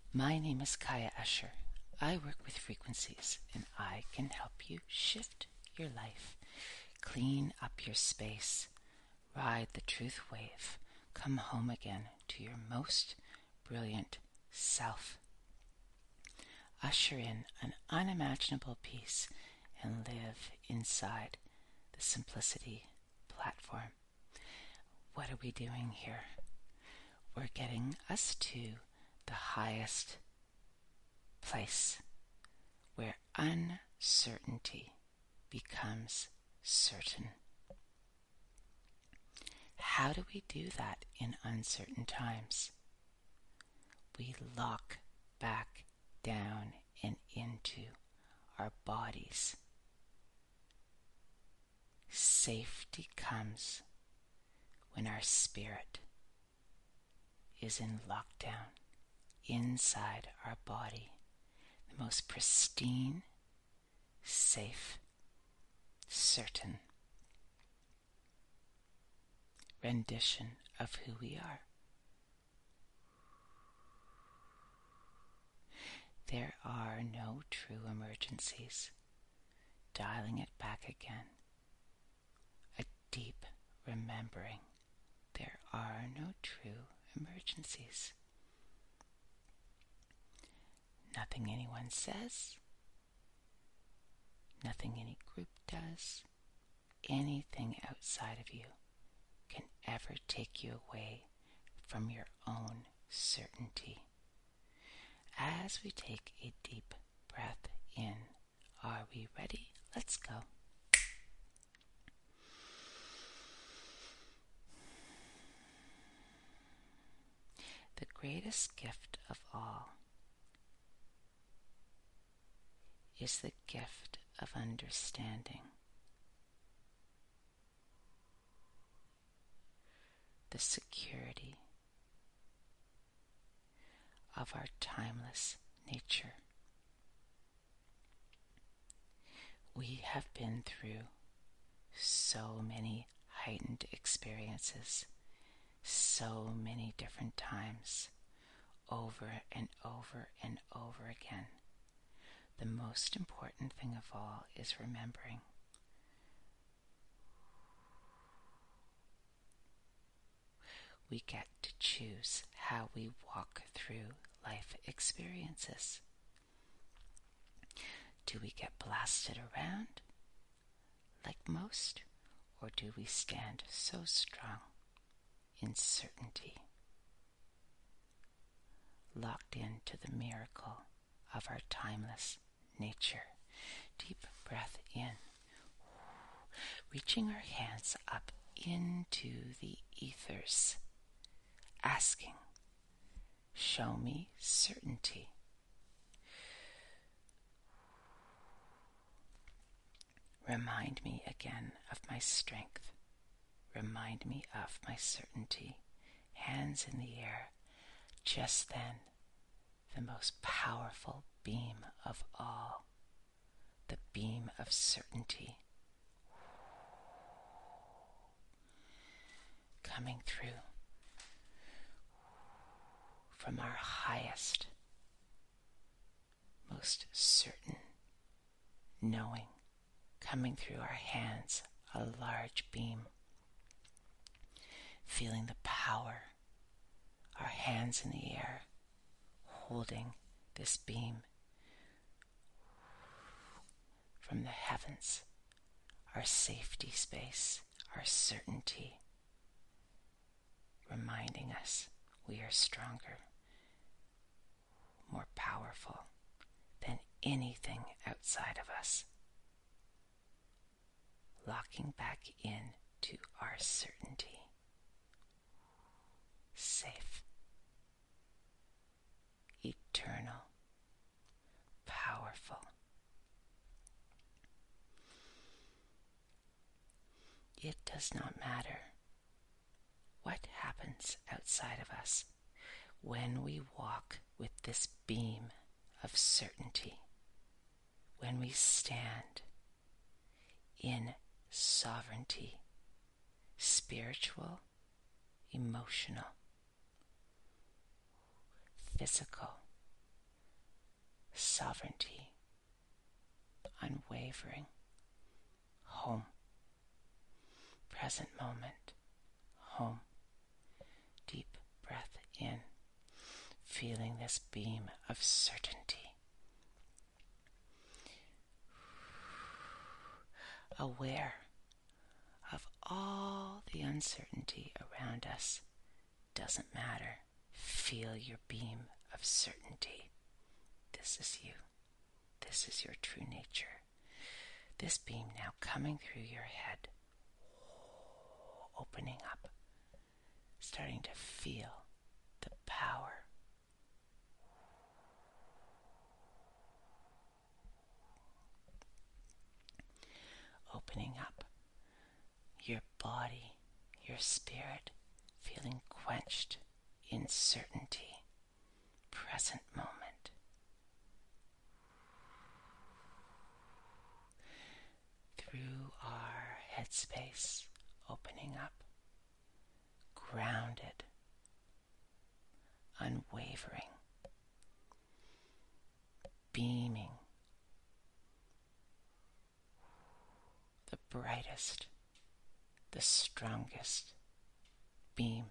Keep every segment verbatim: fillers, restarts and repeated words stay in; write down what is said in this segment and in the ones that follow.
My name is Kaya Usher. I work with frequencies and I can help you shift your life, clean up your space, ride the truth wave, come home again to your most brilliant self. Usher in an unimaginable peace and live inside the Simplicity platform. What are we doing here? We're getting us to the highest place where uncertainty becomes certain. How do we do that in uncertain times? We lock back down and into our bodies. Safety comes when our spirit is in lockdown inside our body, the most pristine, safe, certain rendition of who we are. There are no true emergencies. Dialing it back again. A deep remembering. There are no true emergencies. Nothing anyone says, nothing any group does, anything outside of you can ever take you away from your own certainty. As we take a deep breath in, are we ready? Let's go. The greatest gift of all is the gift of understanding. The security of our timeless nature. We have been through so many heightened experiences, so many different times, over and over and over again. The most important thing of all is remembering. We get to choose how we walk through life experiences. Do we get blasted around like most, or do we stand so strong in certainty, locked into the miracle of our timeless nature? Deep breath in, reaching our hands up into the ethers, asking, show me certainty. Remind me again of my strength. Remind me of my certainty. Hands in the air. Just then, the most powerful beam of all, the beam of certainty, coming through from our highest, most certain knowing, coming through our hands, a large beam, feeling the power, our hands in the air, holding this beam from the heavens, our safety space, our certainty, reminding us we are stronger, more powerful than anything outside of us. Locking back in to our certainty. Safe. Eternal. Powerful. It does not matter what happens outside of us when we walk with this beam of certainty, when we stand in sovereignty, spiritual, emotional, physical, sovereignty, unwavering, home, present moment, home. Deep breath in, feeling this beam of certainty. Aware of all the uncertainty around us. Doesn't matter. Feel your beam of certainty. This is you. This is your true nature. This beam now coming through your head, opening up, starting to feel the power. Opening up your body, your spirit, feeling quenched in certainty, present moment. Through our headspace, opening up, grounded, unwavering, beaming, the brightest, the strongest beam,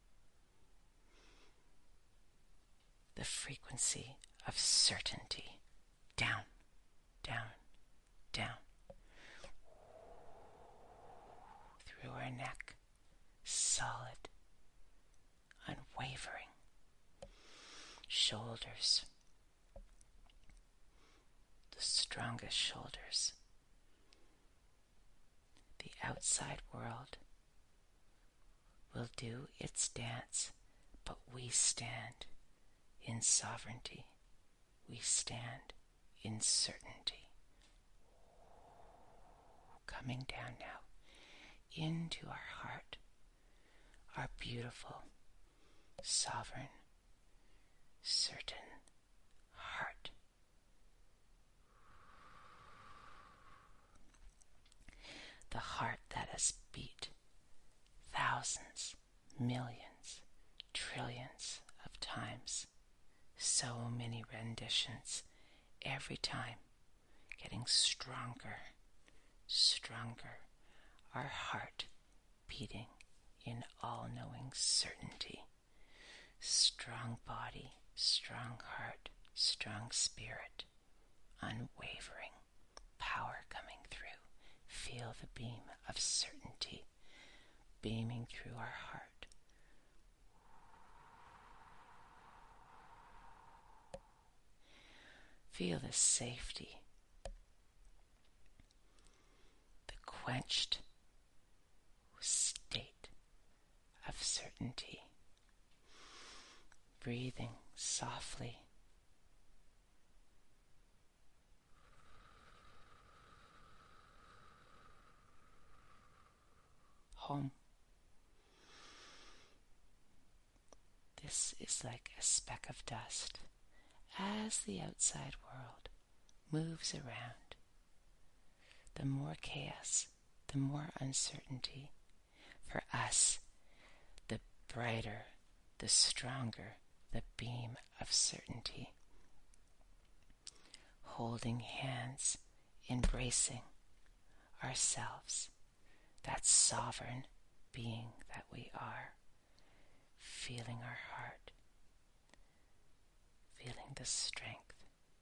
the frequency of certainty, down, down, down, through our neck, solid, unwavering, shoulders, the strongest shoulders. The outside world will do its dance, but we stand in sovereignty. We stand in certainty. Coming down now into our heart, our beautiful, sovereign, certain heart. The heart that has beat thousands, millions, trillions of times. So many renditions, every time getting stronger, stronger. Our heart beating in all-knowing certainty. Strong body, strong heart, strong spirit, unwavering power coming through. Feel the beam of certainty beaming through our heart. Feel the safety, the quenched state of certainty. Breathing softly. Home. This is like a speck of dust as the outside world moves around. The more chaos, the more uncertainty. For us, the brighter, the stronger the beam of certainty. Holding hands, embracing ourselves, that sovereign being that we are, feeling our heart, feeling the strength,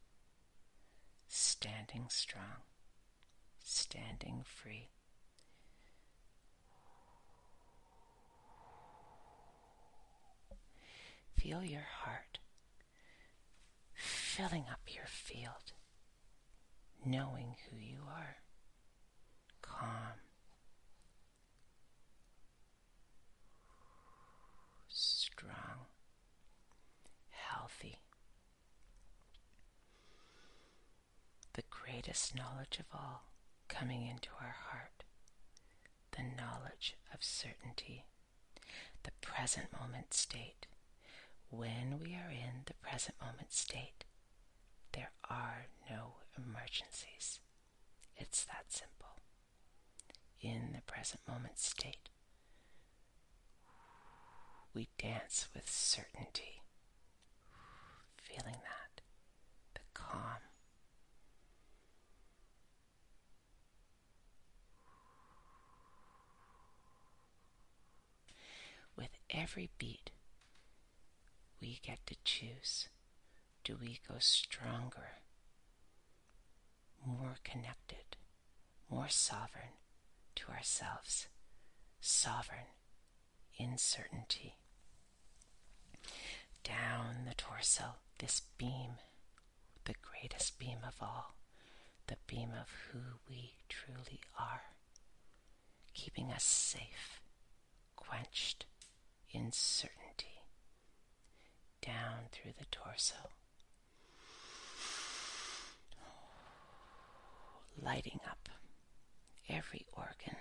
standing strong, standing free. Feel your heart filling up your field, knowing who you are, calm, strong, healthy. The greatest knowledge of all coming into our heart, the knowledge of certainty, the present moment state. When we are in the present moment state, there are no emergencies. It's that simple. In the present moment state, we dance with certainty, feeling that, the calm, every beat, we get to choose. Do we go stronger, more connected, more sovereign to ourselves, sovereign in certainty? Down the torso, this beam, the greatest beam of all, the beam of who we truly are, keeping us safe, quenched in certainty, down through the torso, lighting up every organ,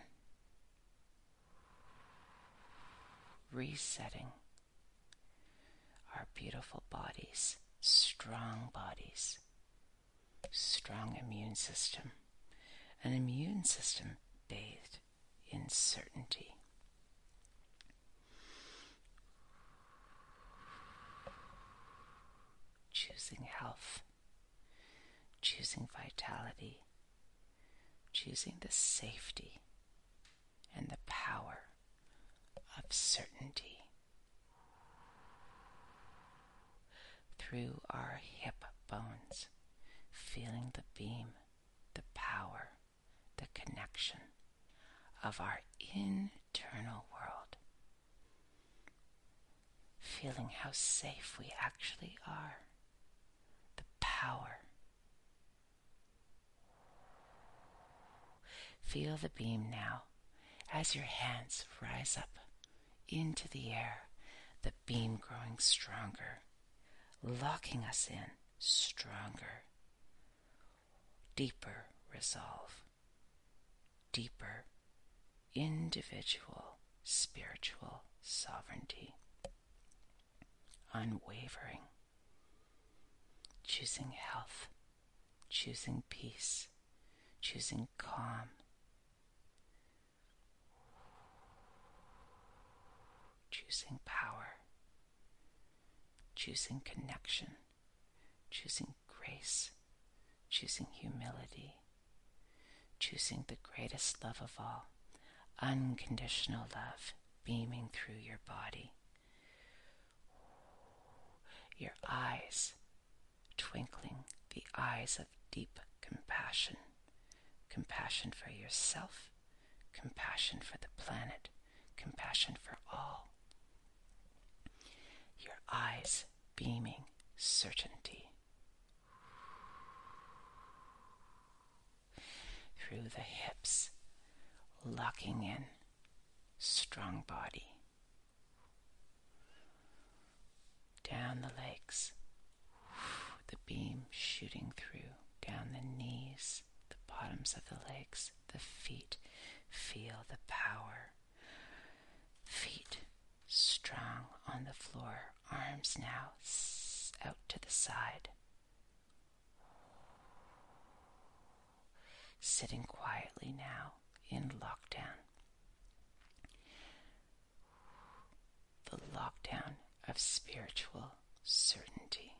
resetting our beautiful bodies, strong bodies, strong immune system, an immune system bathed in certainty. Choosing health, choosing vitality, choosing the safety and the power of certainty. Through our hip bones, feeling the beam, the power, the connection of our internal world. Feeling how safe we actually are. The power. Feel the beam now as your hands rise up into the air, the beam growing stronger, locking us in stronger, deeper resolve, deeper individual spiritual sovereignty, unwavering, choosing health, choosing peace, choosing calm, choosing power, choosing connection, choosing grace, choosing humility, choosing the greatest love of all, unconditional love beaming through your body. Your eyes twinkling, the eyes of deep compassion, compassion for yourself, compassion for the planet, compassion for all. Your eyes beaming certainty. Through the hips, locking in strong body. Down the legs, the beam shooting through, down the knees, the bottoms of the legs, the feet. Feel the power. Feet strong on the floor, arms now out to the side. Sitting quietly now in lockdown. The lockdown of spiritual certainty.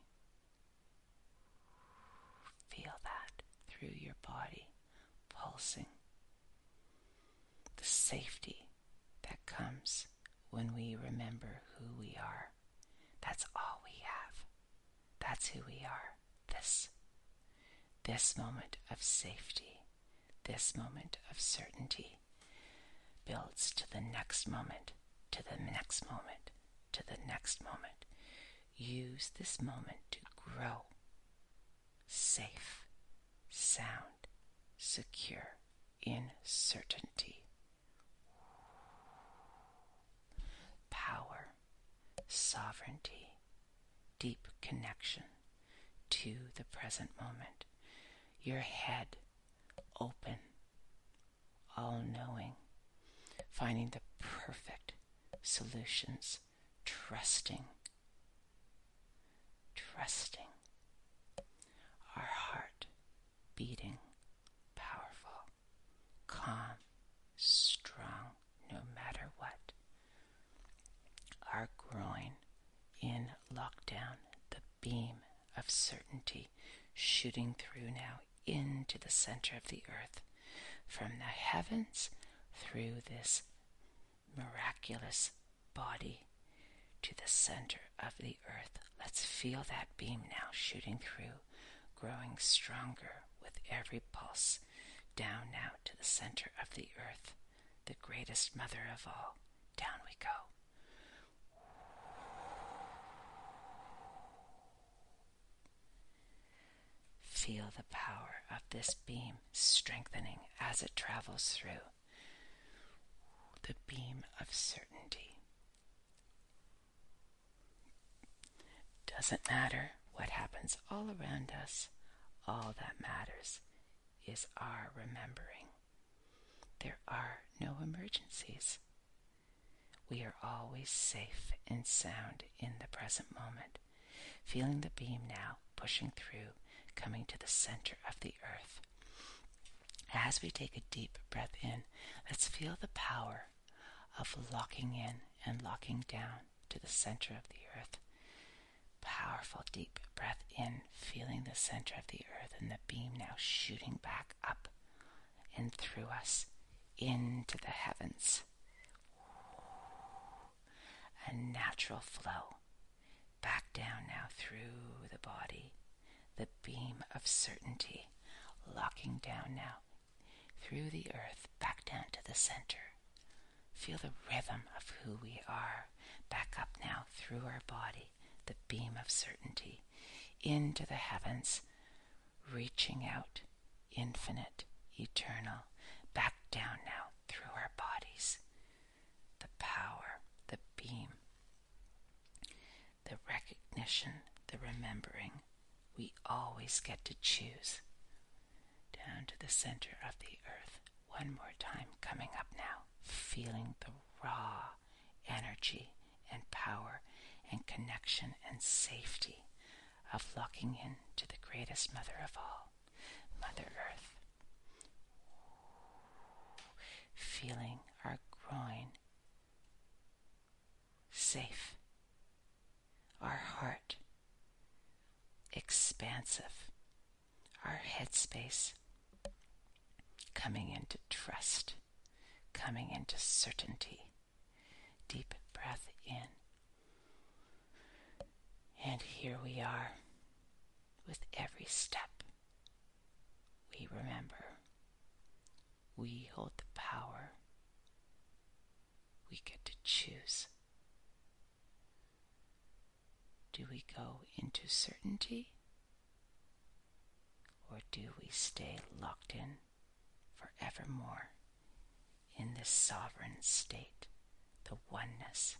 Feel that through your body, pulsing. The safety that comes when we remember who we are. That's all we have. That's who we are. This. This moment of safety, this moment of certainty builds to the next moment, to the next moment, to the next moment. Use this moment to grow safe, sound, secure, in certainty. Power, sovereignty, deep connection to the present moment. Your head open, all-knowing, finding the perfect solutions, trusting, trusting. Our heart beating, powerful, calm, strong, no matter what. Our groin in lockdown, the beam of certainty shooting through now into the center of the earth, from the heavens through this miraculous body to the center of the earth. Let's feel that beam now shooting through, growing stronger with every pulse. Down now to the center of the earth, the greatest mother of all. Down we go. Feel the power of this beam strengthening as it travels through. The beam of certainty. Doesn't matter what happens all around us. All that matters is our remembering. There are no emergencies. We are always safe and sound in the present moment. Feeling the beam now pushing through, coming to the center of the earth. As we take a deep breath in, let's feel the power of locking in and locking down to the center of the earth. Powerful deep breath in, feeling the center of the earth and the beam now shooting back up and through us into the heavens. A natural flow back down now through the body. The beam of certainty locking down now through the earth back down to the center. Feel the rhythm of who we are back up now through our body. The beam of certainty into the heavens, reaching out, infinite, eternal, back down now through our bodies. The power, the beam, the recognition, the remembering. We always get to choose. Down to the center of the earth. One more time, coming up now, feeling the raw energy and power and connection and safety of locking in to the greatest mother of all, Mother Earth. Feeling our groin safe, our heart expansive, our headspace coming into trust, coming into certainty. Deep breath in. And here we are, with every step. We remember. We hold the power. We get to choose. Do we go into certainty? Or do we stay locked in forevermore in this sovereign state, the oneness,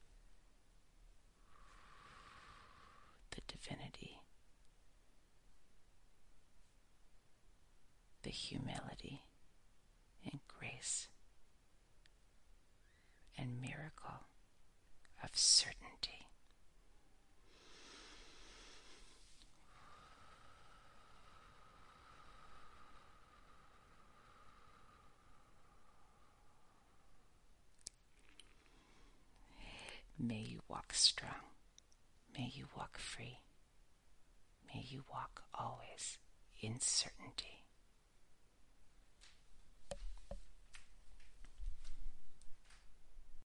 the divinity, the humility and grace and miracle of certainty? May you walk strong. May you walk free. May you walk always in certainty.